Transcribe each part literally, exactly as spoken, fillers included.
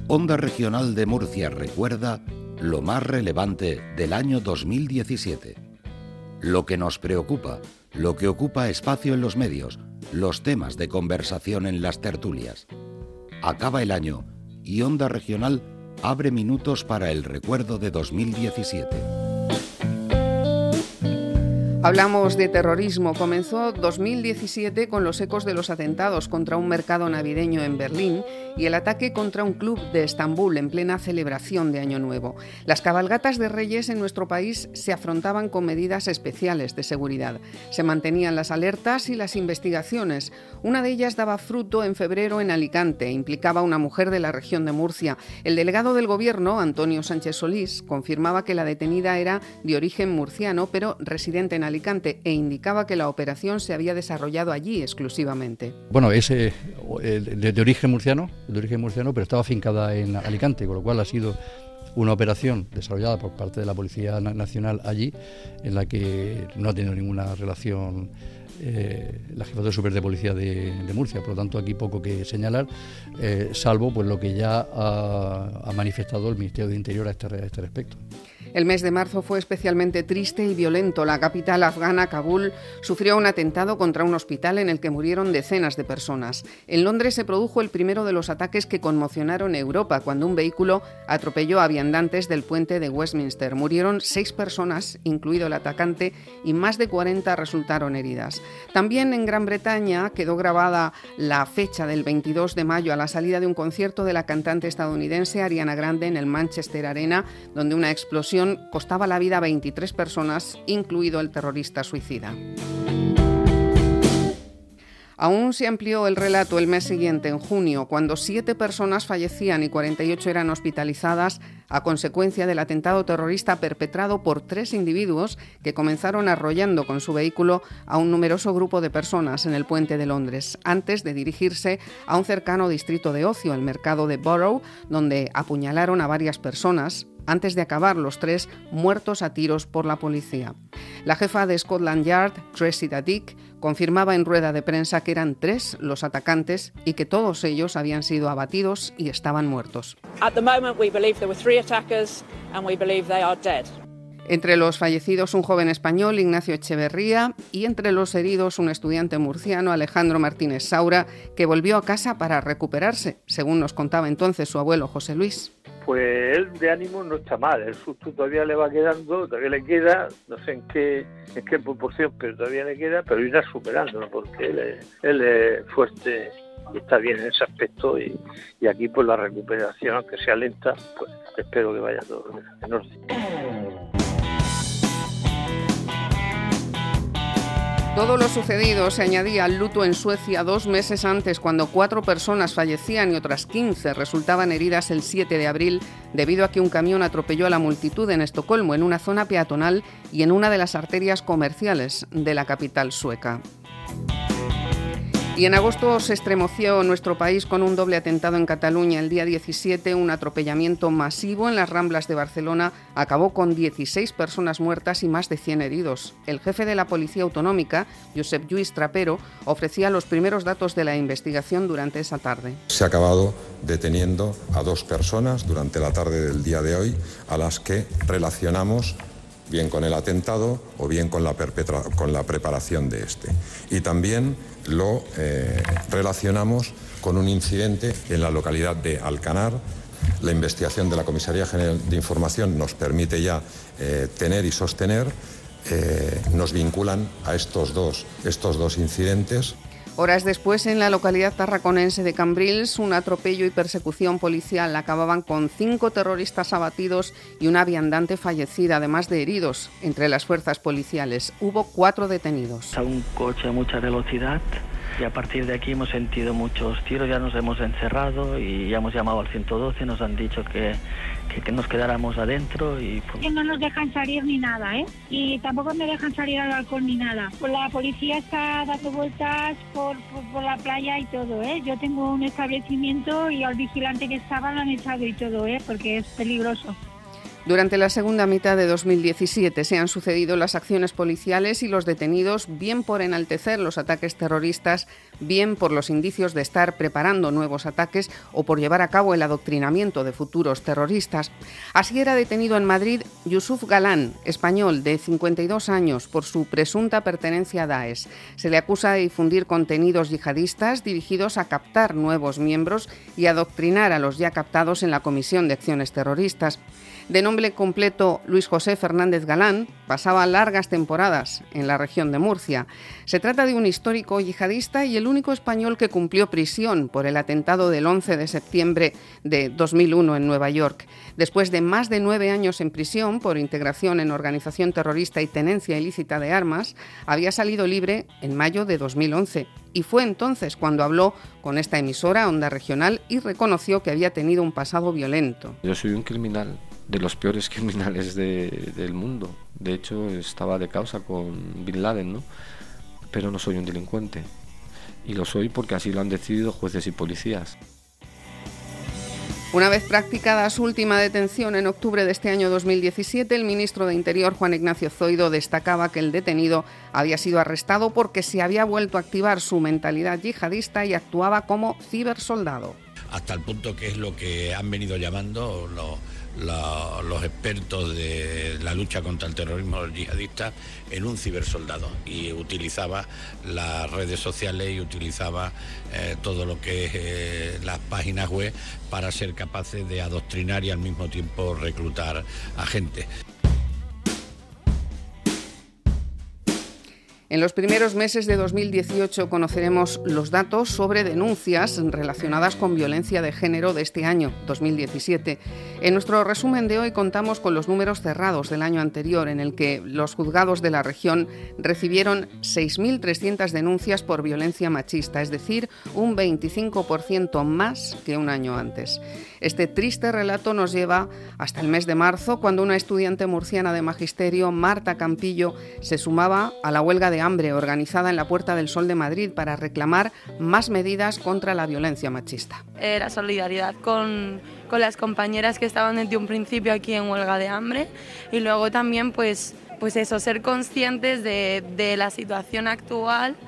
Onda Regional de Murcia recuerda lo más relevante del año dos mil diecisiete. Lo que nos preocupa, lo que ocupa espacio en los medios, los temas de conversación en las tertulias. Acaba el año y Onda Regional abre minutos para el recuerdo de dos mil diecisiete. Hablamos de terrorismo. Comenzó dos mil diecisiete con los ecos de los atentados contra un mercado navideño en Berlín y el ataque contra un club de Estambul en plena celebración de Año Nuevo. Las cabalgatas de Reyes en nuestro país se afrontaban con medidas especiales de seguridad. Se mantenían las alertas y las investigaciones. Una de ellas daba fruto en febrero en Alicante. Implicaba a una mujer de la región de Murcia. El delegado del Gobierno, Antonio Sánchez Solís, confirmaba que la detenida era de origen murciano, pero residente en Alicante. Alicante e indicaba que la operación se había desarrollado allí exclusivamente. Bueno, es eh, de, de origen murciano, de origen murciano, pero estaba afincada en Alicante, con lo cual ha sido una operación desarrollada por parte de la Policía Nacional allí, en la que no ha tenido ninguna relación eh, la Jefatura Superior de Policía de, de Murcia. Por lo tanto, aquí poco que señalar, eh, salvo pues lo que ya ha, ha manifestado el Ministerio de Interior a este, a este respecto. El mes de marzo fue especialmente triste y violento. La capital afgana, Kabul, sufrió un atentado contra un hospital en el que murieron decenas de personas. En Londres se produjo el primero de los ataques que conmocionaron Europa, cuando un vehículo atropelló a viandantes del puente de Westminster. Murieron seis personas, incluido el atacante, y más de cuarenta resultaron heridas. También en Gran Bretaña quedó grabada la fecha del veintidós de mayo a la salida de un concierto de la cantante estadounidense Ariana Grande en el Manchester Arena, donde una explosión costaba la vida a veintitrés personas, incluido el terrorista suicida. Aún se amplió el relato el mes siguiente, en junio, cuando siete personas fallecían y cuarenta y ocho eran hospitalizadas a consecuencia del atentado terrorista perpetrado por tres individuos que comenzaron arrollando con su vehículo a un numeroso grupo de personas en el puente de Londres, antes de dirigirse a un cercano distrito de ocio, el mercado de Borough, donde apuñalaron a varias personas, antes de acabar los tres muertos a tiros por la policía. La jefa de Scotland Yard, Cressida Dick, confirmaba en rueda de prensa que eran tres los atacantes y que todos ellos habían sido abatidos y estaban muertos. At the moment we believe there were three attackers and we believe they are dead. Entre los fallecidos un joven español, Ignacio Echeverría, y entre los heridos un estudiante murciano, Alejandro Martínez Saura, que volvió a casa para recuperarse, según nos contaba entonces su abuelo José Luis. Pues él de ánimo no está mal, el susto todavía le va quedando, todavía le queda, no sé en qué en qué proporción, pero todavía le queda, pero irá superándolo porque él es, él es fuerte y está bien en ese aspecto y, y aquí pues la recuperación, aunque sea lenta, pues espero que vaya todo en orden. Todo lo sucedido se añadía al luto en Suecia dos meses antes, cuando cuatro personas fallecían y otras quince resultaban heridas el siete de abril debido a que un camión atropelló a la multitud en Estocolmo, en una zona peatonal y en una de las arterias comerciales de la capital sueca. Y en agosto se estremeció nuestro país con un doble atentado en Cataluña. El día diecisiete, un atropellamiento masivo en las Ramblas de Barcelona acabó con dieciséis personas muertas y más de cien heridos. El jefe de la Policía Autonómica, Josep Lluís Trapero, ofrecía los primeros datos de la investigación durante esa tarde. Se ha acabado deteniendo a dos personas durante la tarde del día de hoy, a las que relacionamos bien con el atentado o bien con la, perpetra, con la preparación de este. Y también lo eh, relacionamos con un incidente en la localidad de Alcanar. La investigación de la Comisaría General de Información nos permite ya eh, tener y sostener, eh, nos vinculan a estos dos, estos dos incidentes. Horas después, en la localidad tarraconense de Cambrils, un atropello y persecución policial acababan con cinco terroristas abatidos y una viandante fallecida, además de heridos. Entre las fuerzas policiales hubo cuatro detenidos. A un coche a mucha velocidad y a partir de aquí hemos sentido muchos tiros, ya nos hemos encerrado y ya hemos llamado al ciento doce, nos han dicho que, que, que nos quedáramos adentro y... Pues... Que no nos dejan salir ni nada, ¿eh? Y tampoco me dejan salir al balcón ni nada. Pues la policía está dando vueltas por, por, por la playa y todo, ¿eh? Yo tengo un establecimiento y al vigilante que estaba lo han echado y todo, ¿eh? Porque es peligroso. Durante la segunda mitad de dos mil diecisiete se han sucedido las acciones policiales y los detenidos, bien por enaltecer los ataques terroristas, bien por los indicios de estar preparando nuevos ataques o por llevar a cabo el adoctrinamiento de futuros terroristas. Así era detenido en Madrid Yusuf Galán, español de cincuenta y dos años, por su presunta pertenencia a Daesh. Se le acusa de difundir contenidos yihadistas dirigidos a captar nuevos miembros y adoctrinar a los ya captados en la comisión de acciones terroristas. De nombre completo Luis José Fernández Galán, pasaba largas temporadas en la región de Murcia. Se trata de un histórico yihadista y el único español que cumplió prisión por el atentado del once de septiembre de dos mil uno en Nueva York. Después de más de nueve años en prisión por integración en organización terrorista y tenencia ilícita de armas, había salido libre en mayo de dos mil once. Y fue entonces cuando habló con esta emisora, Onda Regional, y reconoció que había tenido un pasado violento. Yo soy un criminal, de los peores criminales de, del mundo. De hecho, estaba de causa con Bin Laden, ¿no? Pero no soy un delincuente. Y lo soy porque así lo han decidido jueces y policías. Una vez practicada su última detención en octubre de este año dos mil diecisiete, el ministro de Interior, Juan Ignacio Zoido, destacaba que el detenido había sido arrestado porque se había vuelto a activar su mentalidad yihadista y actuaba como cibersoldado. Hasta el punto que es lo que han venido llamando los, los, los expertos de la lucha contra el terrorismo yihadista en un cibersoldado, y utilizaba las redes sociales y utilizaba eh, todo lo que es eh, las páginas web para ser capaces de adoctrinar y al mismo tiempo reclutar a gente. En los primeros meses de dos mil dieciocho conoceremos los datos sobre denuncias relacionadas con violencia de género de este año, dos mil diecisiete. En nuestro resumen de hoy contamos con los números cerrados del año anterior, en el que los juzgados de la región recibieron seis mil trescientas denuncias por violencia machista, es decir, un veinticinco por ciento más que un año antes. Este triste relato nos lleva hasta el mes de marzo, cuando una estudiante murciana de magisterio, Marta Campillo, se sumaba a la huelga de hambre organizada en la Puerta del Sol de Madrid para reclamar más medidas contra la violencia machista. Era solidaridad con, con las compañeras que estaban desde un principio aquí en huelga de hambre, y luego también pues, pues eso, ser conscientes de, de la situación actual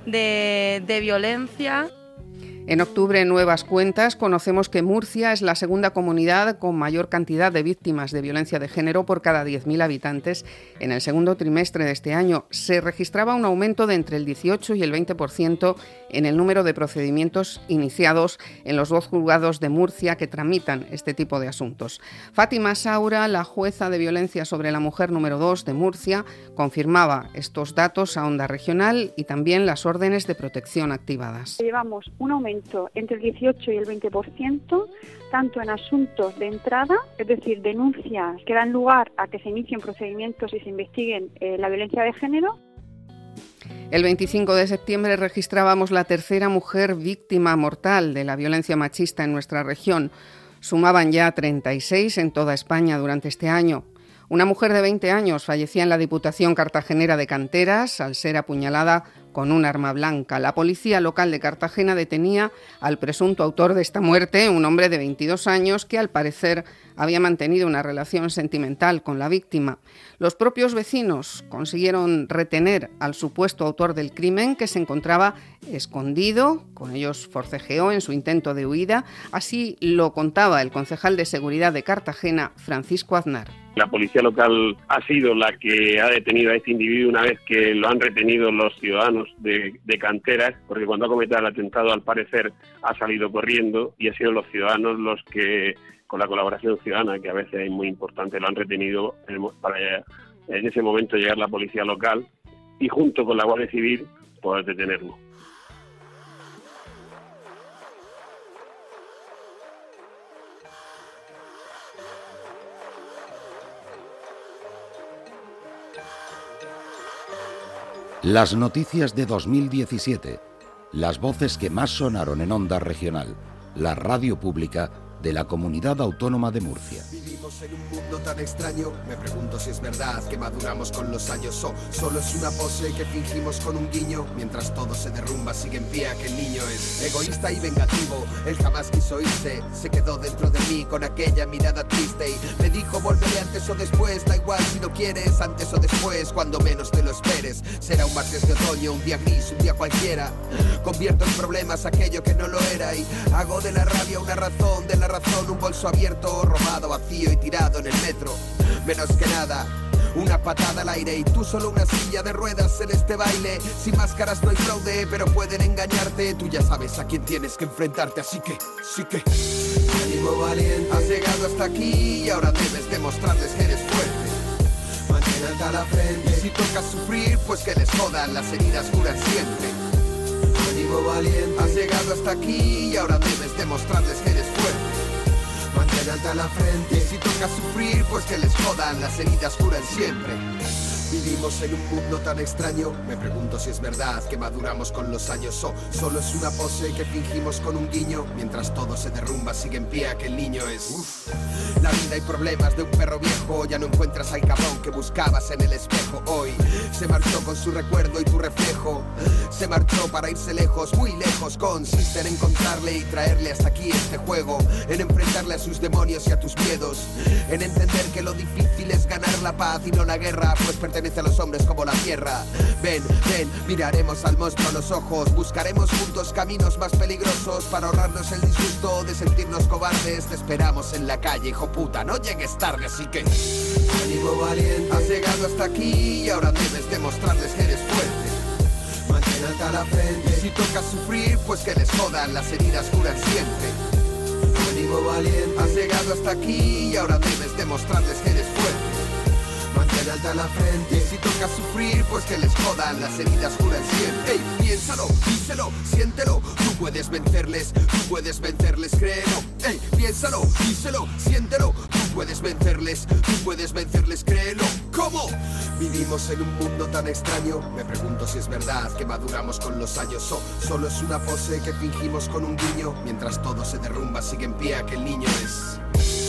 de, de violencia. En octubre, en Nuevas Cuentas, conocemos que Murcia es la segunda comunidad con mayor cantidad de víctimas de violencia de género por cada diez mil habitantes. En el segundo trimestre de este año se registraba un aumento de entre el dieciocho y el veinte por ciento en el número de procedimientos iniciados en los dos juzgados de Murcia que tramitan este tipo de asuntos. Fátima Saura, la jueza de violencia sobre la mujer número dos de Murcia, confirmaba estos datos a Onda Regional y también las órdenes de protección activadas. Llevamos un aumento entre el dieciocho y el veinte por ciento, tanto en asuntos de entrada, es decir, denuncias que dan lugar a que se inicien procedimientos y se investiguen eh, la violencia de género. El veinticinco de septiembre registrábamos la tercera mujer víctima mortal de la violencia machista en nuestra región. Sumaban ya treinta y seis en toda España durante este año. Una mujer de veinte años fallecía en la Diputación Cartagenera de Canteras al ser apuñalada con un arma blanca. La policía local de Cartagena detenía al presunto autor de esta muerte, un hombre de veintidós años que al parecer había mantenido una relación sentimental con la víctima. Los propios vecinos consiguieron retener al supuesto autor del crimen, que se encontraba escondido, con ellos forcejeó en su intento de huida. Así lo contaba el concejal de Seguridad de Cartagena, Francisco Aznar. La policía local ha sido la que ha detenido a este individuo una vez que lo han retenido los ciudadanos de, de Canteras, porque cuando ha cometido el atentado al parecer ha salido corriendo y han sido los ciudadanos los que, con la colaboración ciudadana, que a veces es muy importante, lo han retenido para en ese momento llegar la policía local y junto con la Guardia Civil poder detenerlo. Las noticias de dos mil diecisiete, las voces que más sonaron en Onda Regional, la radio pública de la Comunidad Autónoma de Murcia. Vivimos en un mundo tan extraño, me pregunto si es verdad que maduramos con los años o solo es una pose que fingimos con un guiño. Mientras todo se derrumba sigue en pie aquel niño. Es egoísta y vengativo, él jamás quiso irse, se quedó dentro de mí con aquella mirada triste y me dijo volveré antes o después, da igual si no quieres, antes o después, cuando menos te lo esperes. Será un martes de otoño, un día gris, un día cualquiera, convierto en problemas aquello que no lo era y hago de la rabia una razón, de la razón un bolso abierto, robado, vacío y tirado en el metro. Menos que nada, una patada al aire y tú solo una silla de ruedas en este baile. Sin máscaras no hay fraude, pero pueden engañarte. Tú ya sabes a quién tienes que enfrentarte, así que, sí que ánimo valiente. Has llegado hasta aquí y ahora debes demostrarles que eres fuerte. Mantén alta la frente. Y si toca sufrir, pues que les jodan, las heridas curan siempre. Ánimo valiente. Has llegado hasta aquí y ahora debes demostrarles que eres fuerte. Mantén alta la frente. Y si toca sufrir, pues que les jodan, las heridas curan siempre. Vivimos en un mundo tan extraño, me pregunto si es verdad que maduramos con los años o solo es una pose que fingimos con un guiño. Mientras todo se derrumba sigue en pie aquel niño. Es uff, la vida y problemas de un perro viejo. Ya no encuentras al cabrón que buscabas en el espejo. Hoy se marchó con su recuerdo y tu reflejo. Se marchó para irse lejos, muy lejos. Consiste en encontrarle y traerle hasta aquí este juego, en enfrentarle a sus demonios y a tus miedos, en entender que lo difícil es ganar la paz y no la guerra, pues pertenece a los hombres como la tierra. Ven, ven, miraremos al monstruo a los ojos, buscaremos juntos caminos más peligrosos para ahorrarnos el disgusto de sentirnos cobardes. Te esperamos en la calle, hijo puta, no llegues tarde, así que ánimo valiente. Has llegado hasta aquí y ahora debes demostrarles que eres fuerte. Mantén alta la frente. Y si toca sufrir, pues que les jodan, las heridas curan siempre. Ánimo valiente. Has llegado hasta aquí y ahora debes demostrarles que eres fuerte. Mantén alta la frente. Y si toca sufrir, pues que les jodan, las heridas curan siempre. Ey, piénsalo, díselo, siéntelo. Tú puedes vencerles, tú puedes vencerles, créelo. Ey, piénsalo, díselo, siéntelo. Tú puedes vencerles, tú puedes vencerles, créelo. ¿Cómo? Vivimos en un mundo tan extraño, me pregunto si es verdad que maduramos con los años o solo es una pose que fingimos con un guiño. Mientras todo se derrumba sigue en pie aquel niño. Es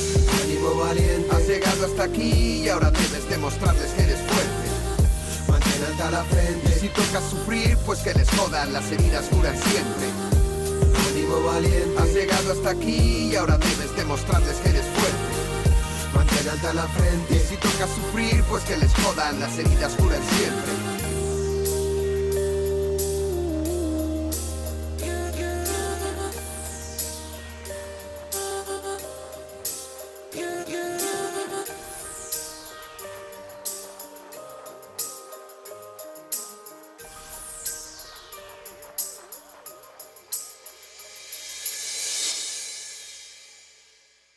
ánimo valiente. Has llegado hasta aquí y ahora debes demostrarles que eres fuerte. Mantén alta la frente. Y si toca sufrir, pues que les jodan, las heridas curan siempre. Ánimo valiente. Has llegado hasta aquí y ahora debes demostrarles que eres fuerte. Mantén alta la frente. Y si toca sufrir, pues que les jodan, las heridas curan siempre.